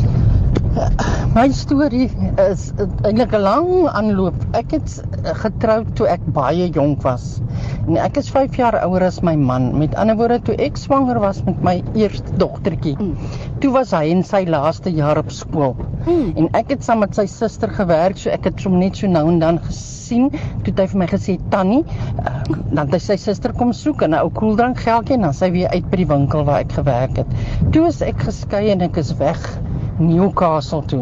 S21: my storie is eintlik 'n lang aanloop. Ek het getroud toe ek baie jonk was. En ek is vyf jaar ouer as my man. Met ander woorde, toe ek swanger was met my eerste dogtertjie, mm. toe was hy in sy laaste jaar op skool. Mm. En ek het saam met sy suster gewerk, so ek het hom net so nou en dan gesien. Toe het hy vir my gesê, Tannie, uh, dan het hy sy suster kom soek en 'n ou koeldrank geldjie en dan sy weer uit by die winkel waar ek gewerk het. Toe is ek geskei en ek is weg Newcastle toe.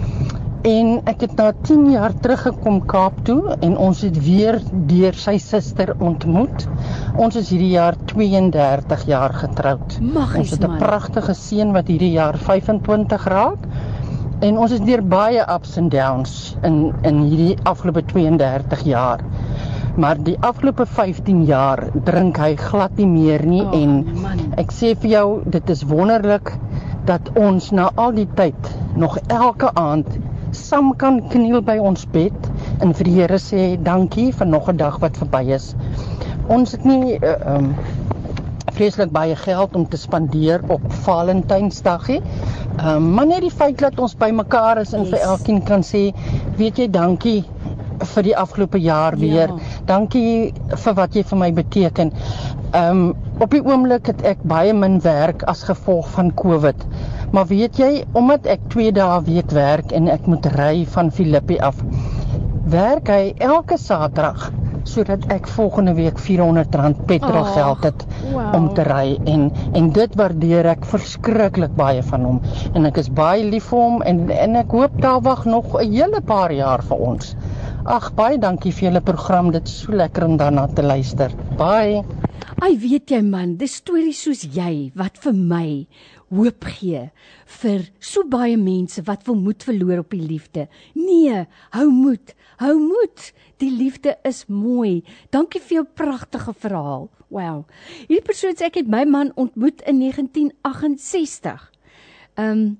S21: En ek het na tien jaar teruggekom Kaap toe en ons het weer deur sy suster ontmoet. Ons is hierdie jaar tweeëndertig jaar getroud.
S2: Magies,
S21: ons het 'n
S2: man.
S21: pragtige seun wat hierdie jaar vyfentwintig raak. En ons is deur baie ups and downs in in hierdie afgelope tweeëndertig jaar. Maar die afgelope vyftien jaar drink hy glad nie meer nie. Oh, en man. Ek sê vir jou, dit is wonderlik dat ons na al die tyd nog elke aand saam kan kniel by ons bed en vir die Here sê dankie vir nog 'n dag wat verby is. Ons het nie uh, um, vreeslik baie geld om te spandeer op Valentynsdag nie. Um, maar net die feit dat ons by mekaar is en yes. vir elkeen kan sê, weet jy, dankie vir die afgelope jaar weer. Ja. Dankie vir wat jy vir my beteken. Um, op die oomblik het ek baie min werk as gevolg van COVID. Maar weet jy, omdat ek twee dae 'n week werk en ek moet ry van Filippi af, werk hy elke Saterdag sodat ek volgende week vierhonderd rand petrolgeld het oh, wow. om te ry en en dit waardeer ek verskriklik baie van hom en ek is baie lief vir hom en en ek hoop daar wag nog 'n hele paar jaar vir ons. Ag, baie dankie vir julle program, dit is so lekker om daarna te luister. Bye.
S2: Ai, weet jy man, dis stories soos jy wat vir my hoop gee vir so baie mense wat wil moed verloor op die liefde. Nee, hou moed, hou moed. Die liefde is mooi. Dankie vir jou pragtige verhaal. Wow. Hierdie persoon sê ek het my man ontmoet in negentien agt-en-sestig. Um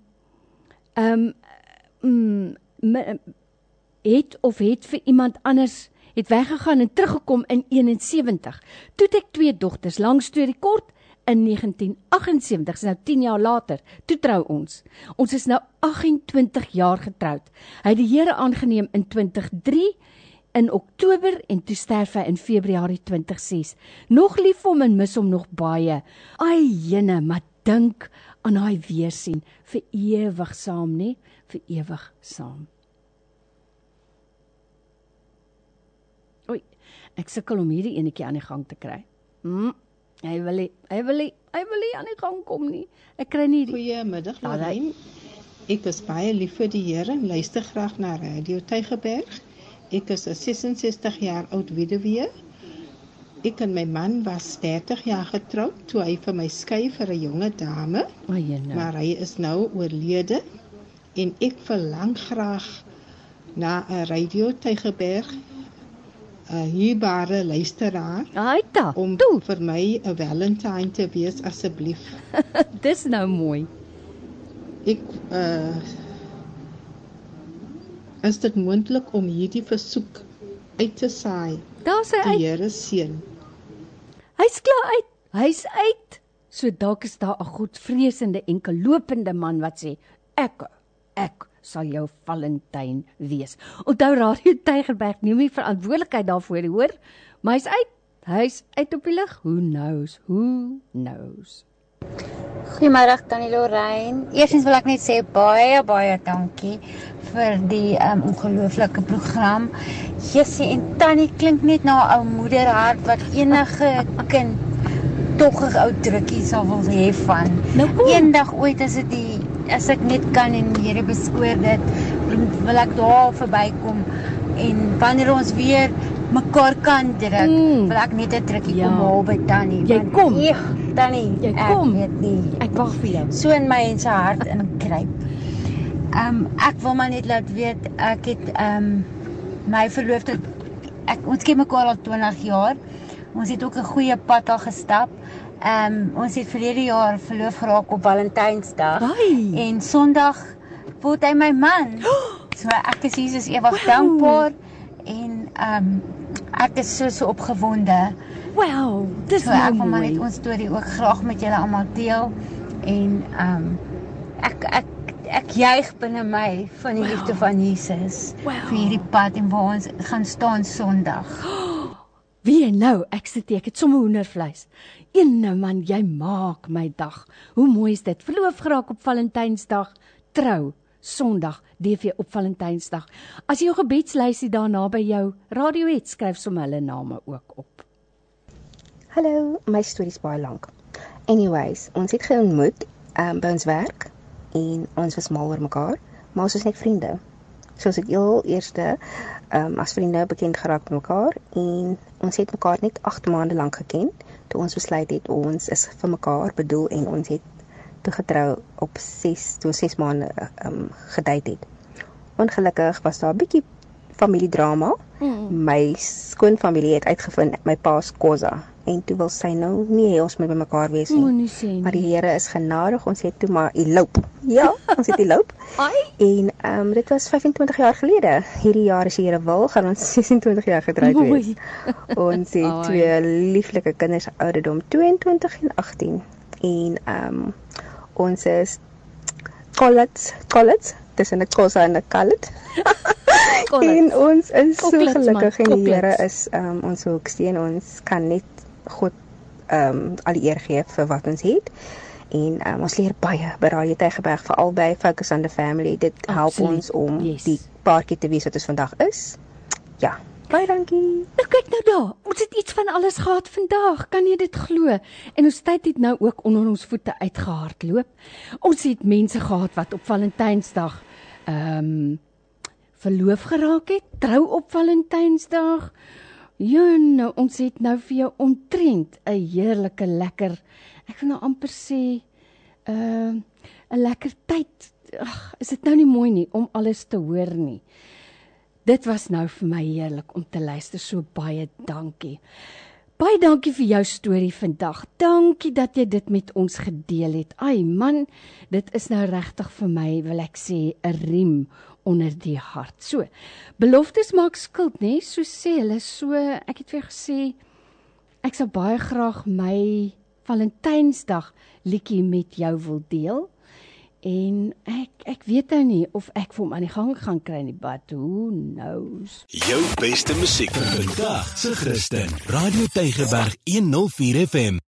S2: um mm, me, het of het vir iemand anders het weggegaan en teruggekom in eenensewentig. Toe het ek twee dogters, lang storie kort, in negentien agt-en-sewentig, is nou tien jaar later, toe trou ons. Ons is nou agt-en-twintig jaar getroud. Hy het die Here aangeneem in twintig drie, in Oktober, en toe sterf hy in Februarie twintig ses. Nog lief hom en mis hom nog baie. Ai jene, maar dink aan hy weersien, vir ewig saam, nie? Vir ewig saam. Oei, ek sukkel om hierdie enetjie aan die gang te kry. Hmm. Hy wil nie, hy wil nie, hy wil nie aan die gang kom nie. Ek kry nie die...
S22: Goeiemiddag, Lorraine. Ek is baie lief vir die Here en luister graag na Radio Tygerberg. Ek is 'n sesensestig jaar oud weduwee. Ek en my man was dertig jaar getroud toe hy vir my skei vir 'n jonge dame.
S2: Oh, nou.
S22: Maar hy is nou oorlede en ek verlang graag na 'n Radio Tygerberg 'n hierbare luisteraar
S2: Aita,
S22: om
S2: toe.
S22: vir my 'n Valentine te wees asseblief.
S2: Dis nou mooi.
S22: Ek uh, is dit moontlik om hierdie versoek uit te saai?
S2: Daar's hy uit.
S22: Die Here seën.
S2: Hy's klaar uit. Hy's uit. So dalk is daar 'n godvreesende enkellopende man wat sê, ek, ek sal jou Valentyn wees. Onthou Radio Tygerberg neem nie verantwoordelikheid daarvoor, hoor, maar hy's uit. Hy's uit op die lig. Who knows? Who knows?
S23: Goeiemiddag Tannie Lorraine. Eerstens wil ek net sê baie baie dankie vir die um, ongelooflike program. Jessie en Tannie klink net na 'n ou moederhart wat enige kind tog 'n ou drukkie sal wil hê van. Nou, eendag ooit as dit die as ek net kan en die Here beskoor dit, wil ek daar verbykom en wanneer ons weer mekaar kan druk, mm. wil ek net 'n drukkie ja. kom haal by Tannie.
S2: Jy
S23: want,
S2: kom.
S23: Eeg, Tannie,
S2: jy
S23: ek
S2: kom.
S23: weet nie.
S2: Ek wag vir jou.
S23: So in my se hart inkruip. Um, ek wil maar net laat weet, ek het um, my verloofde, ek, ons ken mekaar al twintig jaar, ons het ook 'n goeie pad al gestap. Um, ons het verlede jaar verloof geraak op Valentynsdag.
S2: Ai.
S23: En Sondag word hy my man. So ek is Jesus ewig wow. dankbaar en um, ek is so so opgewonde.
S2: Wow, dis
S23: so,
S2: nou
S23: ek wil maar
S2: mooi.
S23: net ons storie ook graag met julle almal deel en um, ek ek ek juig binne my van die wow. liefde van Jesus
S2: wow.
S23: vir hierdie pad en waar ons gaan staan Sondag.
S2: Wie jy nou, ek sit ek het sommer hoendervleis. Een nou man, jy maak my dag. Hoe mooi is dit? Verloof geraak op Valentynsdag, trou Sondag, D V op Valentynsdag. As jy jou gebedslysie daarna by jou radio het, skryf sommer hulle name ook op.
S3: Hallo, my storie is baie lank. Anyways, ons het geontmoet um, by ons werk en ons was mal oor mekaar, maar ons was net vriende. So ons het heel eerste um, as vriende bekend geraak met mekaar en ons het mekaar net agt maande lank geken. Toe ons besluit het ons is vir mekaar bedoel en ons het toe getrou op ses, toe ses maande um, gedate het. Ongelukkig was daar 'n bietjie familiedrama. Mm. My skoonfamilie het uitgevind my pa se kosa en toe wil sy nou nie hê ons moet by mekaar wees nie.
S2: nie, nie.
S3: Maar die Here is genadig, ons het toe maar elope. Ja, ons het elope. En um, dit was vyfentwintig jaar gelede. Hierdie jaar as die Here wil, gaan ons sesentwintig jaar getroud wees. Ons het Ai. twee lieflike kinders, ouderdom tweeëntwintig en agttien. En um, ons is collets, collets, tussen 'n kosa en 'n kallet. En ons is so gelukkig en die Here is um, ons hoeksteen. Ons kan net God um, al die eer gee vir wat ons het. En um, ons leer baie by Radio Tygerberg, veral by Focus on the Family. Dit help Absoluut. ons om yes. die paartjie te wees wat ons vandag is. Ja, baie dankie.
S2: Nou kyk nou daar, ons het iets van alles gehad vandag, kan jy dit glo? En ons tyd het nou ook onder ons voete uitgehardloop. Ons het mense gehad wat op Valentynsdag ehm um, verloof geraak het, trou op Valentynsdag. Ja, nou, ons het nou vir jou omtrent 'n heerlike lekker, ek wil nou amper sê, 'n uh, 'n lekker tyd. Ag, is dit nou nie mooi nie om alles te hoor nie. Dit was nou vir my heerlik om te luister, so baie dankie. Baie dankie vir jou storie vandag. Dankie dat jy dit met ons gedeel het. Ai man, dit is nou regtig vir my, wil ek sê, 'n riem onder die hart. So, beloftes maak skuld, né? So sê hulle, so, ek het vir gesê, ek sal baie graag my Valentynsdag liedjie met jou wil deel. En ek ek weet nou nie of ek vir hom aan die gang gaan kry nie, but who knows.
S12: Jou beste musiek vir vandag se Christen. Radio Tygerberg honderd vier F M.